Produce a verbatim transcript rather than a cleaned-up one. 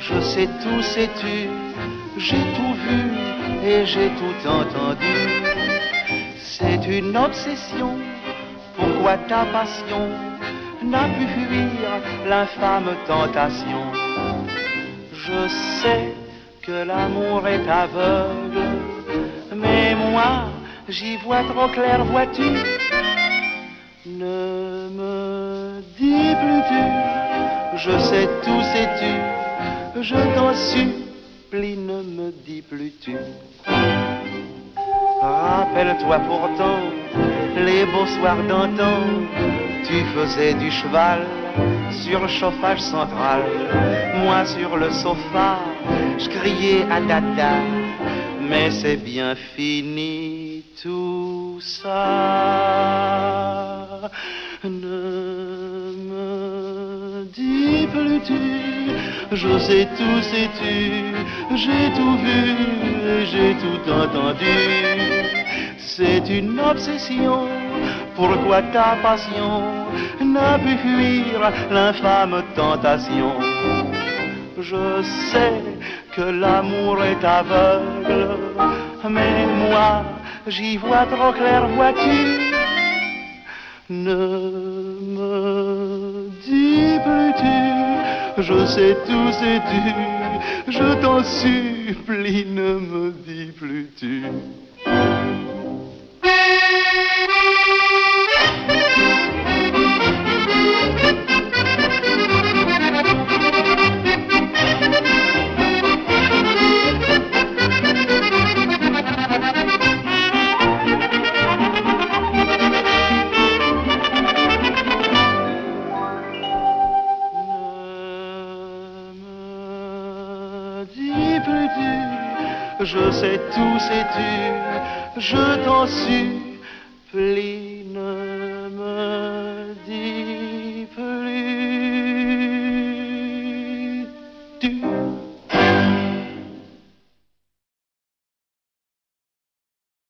Je sais tout, sais-tu, j'ai tout vu et j'ai tout entendu. C'est une obsession, pourquoi ta passion n'a pu fuir l'infâme tentation? Je sais que l'amour est aveugle, mais moi j'y vois trop clair, vois-tu? Ne me dis plus tu, je sais tout, sais-tu, je t'en supplie, ne me dis plus tu. Rappelle-toi pourtant les beaux soirs d'antan, tu faisais du cheval sur le chauffage central. Moi sur le sofa, je criais à dada, mais c'est bien fini tout ça. Ne me dis plus tu, je sais tout, sais-tu, j'ai tout vu et j'ai tout entendu. C'est une obsession, pourquoi ta passion n'a pu fuir l'infâme tentation? Je sais que l'amour est aveugle, mais moi j'y vois trop clair, vois-tu? Ne me dis plus tu, je sais tout, sais-tu, je t'en supplie, ne me dis plus tu. Dis plus tu, je sais tout, sais-tu, je t'en supplie.